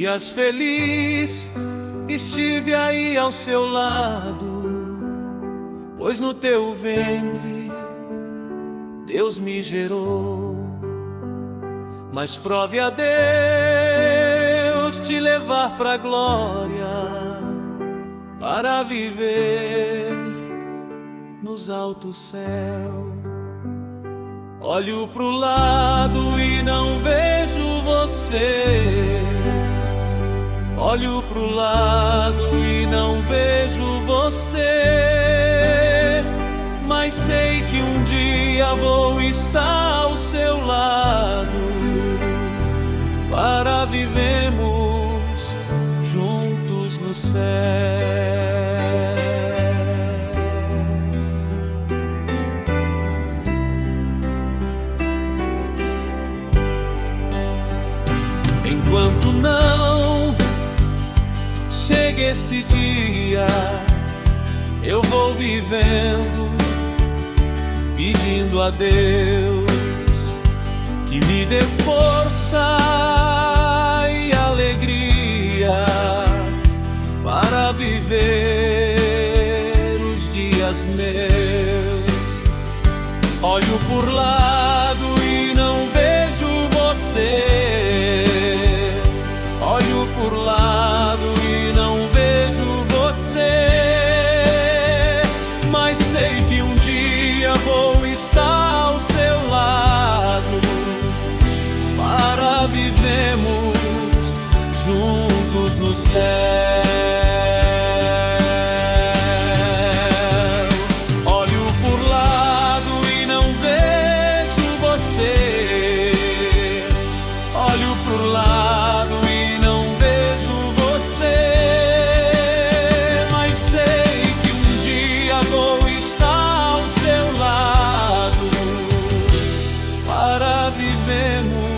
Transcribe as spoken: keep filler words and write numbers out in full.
dias feliz estive aí ao seu lado, pois no teu ventre Deus me gerou. Mas prove a Deus te levar pra glória, para viver nos altos céus. Olho pro lado e não vejo você. Olho pro lado e não vejo você. Mas sei que um dia vou estar ao seu lado, para vivermos juntos no céu. Enquanto não chega esse dia, eu vou vivendo, pedindo a Deus que me dê força e alegria para viver os dias meus. Olho por lado e não vejo você. Olho por lado e não vejo você. Mas sei que um dia vou estar ao seu lado, para vivemos juntos no céu. Olho por lado e não vejo você. Olho por lado e não vejo você. Mas sei que um dia vou estar ao seu lado, para vivermos